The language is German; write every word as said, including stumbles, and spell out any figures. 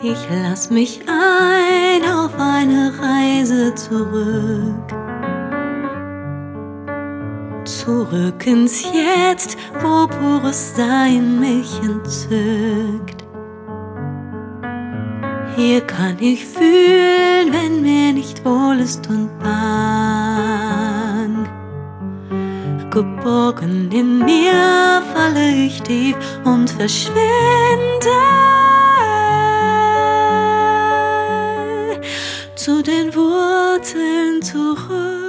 Ich lass mich ein auf eine Reise zurück. Zurück ins Jetzt, wo pures Sein mich entzückt. Hier kann ich fühlen, wenn mir nicht wohl ist und bang. Geborgen in mir falle ich tief und verschwinde zu den Wurzeln zurück.